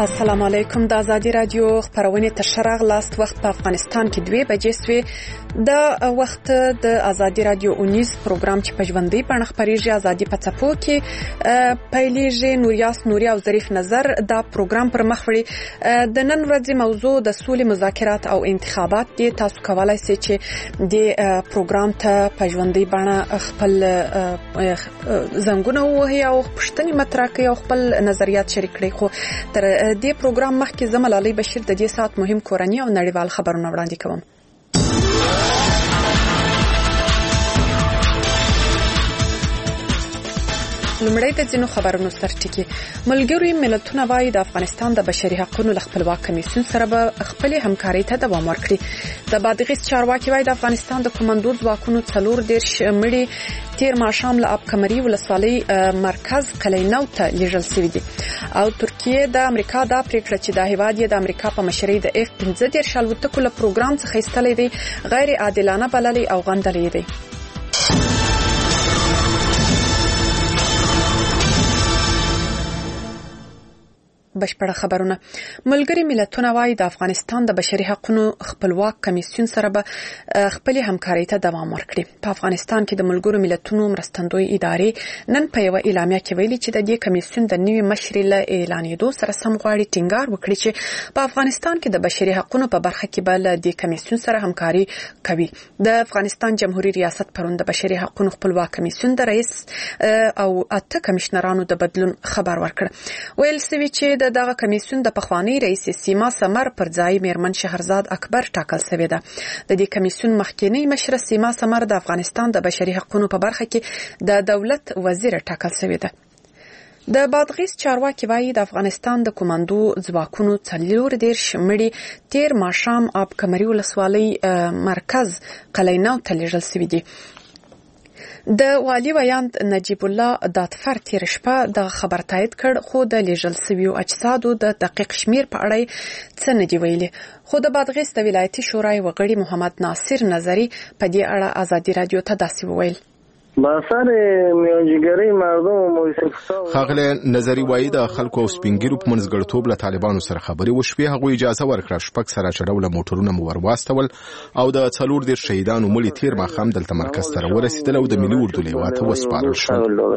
السلام علیکم. د آزادی رادیو خبرونه تشرغ لاست وخت په افغانستان کې 2 بجې سوي. د وخت د آزادی رادیو اونیز پروګرام چې په ژوندۍ بڼه خبريږي آزادی په څپو کې پیلېږي. نوریاس نوري او ظریف نظر دا پروګرام پر مخ وړي. د نن ورځې موضوع د سولې مذاکرات او انتخابات دي. تاسو کولای شئ چې د پروګرام ته په ژوندۍ بڼه خپل زنګونه ووهئ او پوښتنې مطرح کړئ او خپل نظریات شریک کړئ. خو تر دې پروګرام مخکې زه ملالۍ بشیر د دې ساعت مهم کورنی او نړیوال خبرونه وړاندې کوم. لمړی د ځینو خبرونو سرټکی. ملګری ملتونه وايي د افغانستان د بشري حقوقو ل خپلواک کمیسیون سره به خپل همکاري ته دوام ورکړي. د بادغیس چارواکي وايي د افغانستان د کمانډو ځواکونو 4 مړي تیر ماښام له ابکمري ولسوالۍ مرکز قلعه‌نو ته لیږل شوي دي. او ترکیه د امریکا دا پریکړه چې د هیواد د امریکا په مشرۍ د F-15 الوتکو له پروګرام څخه ایستلې دي غیر عادلانه بللې او غندلې دي. بشپړه خبرونه. ملګری ملتونه وايي د افغانستان د بشري حقوقو خپلواک کمیسیون سره به خپل همکاري ته دوام ورکړي. په افغانستان کې د ملګرو ملتونو مرستندوی ادارې نن په یو اعلامیه کې ویلي چې د دې کمیسیون د نوي مشر له اعلانېدو سره سم غواړي ټینګار وکړي چې په افغانستان کې د بشري حقوقو په برخه کې به د کمیسیون سره همکاري کوي. د افغانستان جمهوریت ریاست پرون د بشري حقوقو خپلواک کمیسیون د رئیس او 8 کمشنرانو د بدلون خبر ورکړ. ویل سوي چې دغه کمیسیون د پخوانی رئیس سیما سمر پر ځای میرمن شهرزاد اکبر ټاکل شوې ده. د دې کمیسیون مخکینی مشر سیما سمر د افغانستان د بشري حقوقو په برخه کې د دولت وزیر ټاکل شوې ده. د بادغیس چارواکي وايي د افغانستان د کمانډو ځواکونو 4 مړي تیر ماښام ابکمري ولسوالۍ مرکز قلعه‌نو ته لیږل شوي دي. د والی ویاند نجیب الله داتفر تیر شپه د خبر تایید کړ خو د لیږل شویو اجسادو د دقیق شمیر په اړه څه نه دی ویلي. خو د بادغیس د ولایتي شورای وغړي محمد ناصر نظری په دې اړه آزادی رادیو ته داسې وویل. باسر میانجیګری مردم خاغله نظری وایي د خلکو او سپینګیرو په منځګړتوب له طالبانو سره خبرې وشوې. هغه اجازه ورکړه شپږ سره چړول موټرونه مو ورواستول او د 4 شهیدانو مړي تیر ماښام دلته مرکز ته ورسېدل او د ملي اردو لیوا ته وسپارل شول.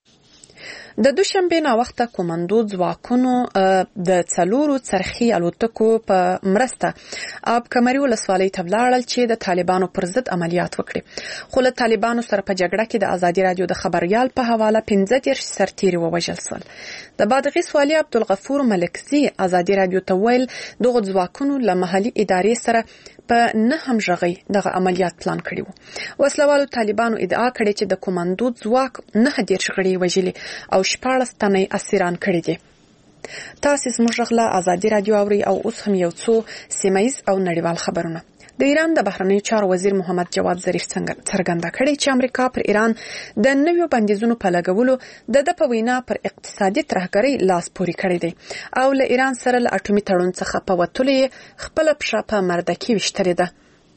د دوشنبه نا وخته کمانډو ځواکونو د 4 څرخي الوتکو په مرسته ابکمري ولسوالۍ ته ولاړل چې د طالبانو پر ضد عملیات وکړي. خو له طالبانو سره په جګړه کې د آزادی رادیو د خبريال په حواله 15 سرتیري ووژل شول. د بادغیس والی عبدالغفور ملکزی آزادی رادیو ته ویل دغه ځواکونو له محلي ادارې سره په نه همغږي دغه عملیات پلان کړی وو. وسلوالو طالبانو ادعا کړې چې د کمانډو ځواک 9 غړي وژلي او 14 تنه اسیران کړي دي. تاسو زموږ غلا آزادی رادیو اوري او اوس هم یو څو سیمایز او نړیوال خبرونه. د ایران د بهرنیو چارو وزیر محمد جواد ظریف څرګنده کړې چې امریکا پر ایران د نویو بندیزونو په لګولو د په وینا پر اقتصادي ترهګرۍ لاس پوري کړی دی او له ایران سره له اټومي تړون څخه په وتلو خپل پښه په مردکي وشتلې ده.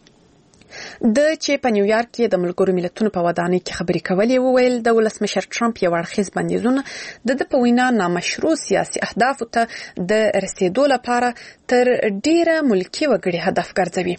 د چې په نیویارک کې د ملګرو ملتونو په ودانۍ کې خبرې کولې وویل د ولسمشر ټرمپ یو اړخیز بندیزونه د په وینا نامشروع سیاسي اهدافو ته د رسیدو لپاره تر ډیره ملکی وګړي هدف ګرځوي.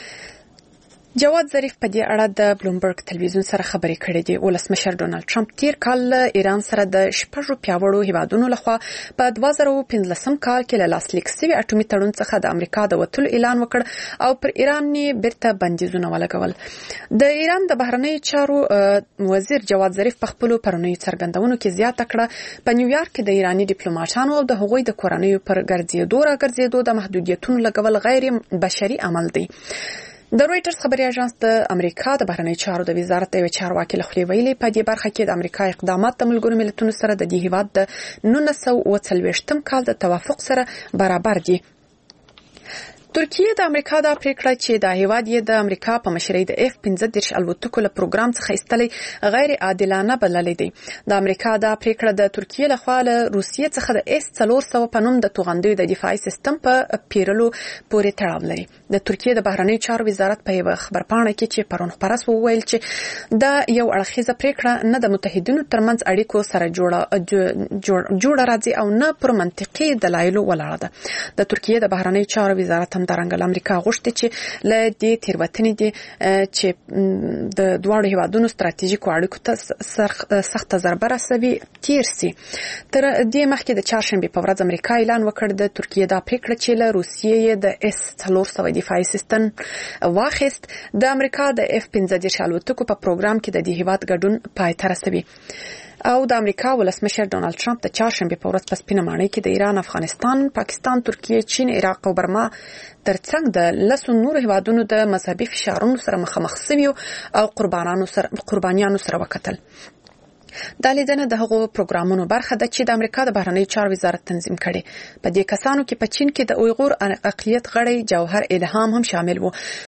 جواد ظریف په دې اړه د بلومبرګ تلویزیون سره خبرې کړې دي. ولسمشر ډونالد ټرمپ تیر کال ایران سره د 6 پیاوړو هیوادونو لخوا په 2015 کال کې له لاسلیک شوي اټومي تړون څخه د امریکا د وتلو اعلان وکړ او پر ایران یې بیرته بندیزونه ولګول. د ایران د بهرنیو چارو وزیر جواد ظریف په خپل پرونی څرګندونو کې زیاته کړه په نیویارک کې د ایرانی ډیپلوماټانو او د هغوی د کورنیو پر ګرځېدو د محدودیتونو لګول غیر بشري عمل دی. د رويټرز خبري اژانس د امریکا د بهرنیو چارو د وزارت یو چارواکي لخوا ویلي په دې برخه کې د امریکا اقدامات د ملګرو ملتونو سره د دې هیواد د 1940 کال د توافق سره برابر دي. ترکیه د امریکا د پریکړه چې د هیواد یې د امریکا په مشرۍ د F-15 الوتکو له پروګرام څخه ایستلې غیر عادلانه بللې دي. د امریکا د پریکړه د ترکیه لخوا له روسیې څخه د S-400 په نوم د توغندیو د دفاعي سیستم په پیرلو پورې تړاو لري. د ترکیه د بهرنی چارو وزارت په یو خبرپاڼه کې چې پرون خبره وویل چې دا یو اړخیزه پریکړه نه د متحدینو ترمنځ اړیکو سره جوړه راځي او نه پر منطقي دلایلو ولاړه ده. د ترکیه د بهرنی چارو وزارت همدارنګه امریکا غوښتي چې له دې تیروتنې دي چې د دواړو هیوادونو ستراتیژیکو اړیکو ته سخت ضربه رسوي تیر سي. تر دې مخکې د چهارشنبه په ورځ امریکا اعلان وکړ د ترکیه د پریکړه چې له روسیې د S-400 دفاعي سیستم واخیست د امریکا د F-15 الوتکو په پروګرام کې د دې هیواد ګډون پای ته رسوي. او د امریکا ولسمشر ډونالد ټرمپ د چهارشنبه په ورځ په سپینه ماڼۍ کې د ایران، افغانستان، پاکستان، ترکیه، چین، عراق او برما ترڅنګ د لسو نورو هیوادونو د مذهبي فشارونو سره مخامخ شوي او قربانیانو سره وکتل. دا لیدنه د هغو پروګرامونو برخه ده چې د امریکا د بهرنی چارو وزارت تنظیم کړي. په دې کسانو کې په چین کې د اویغور اقلیت غړی جوهر الهام هم شامل وو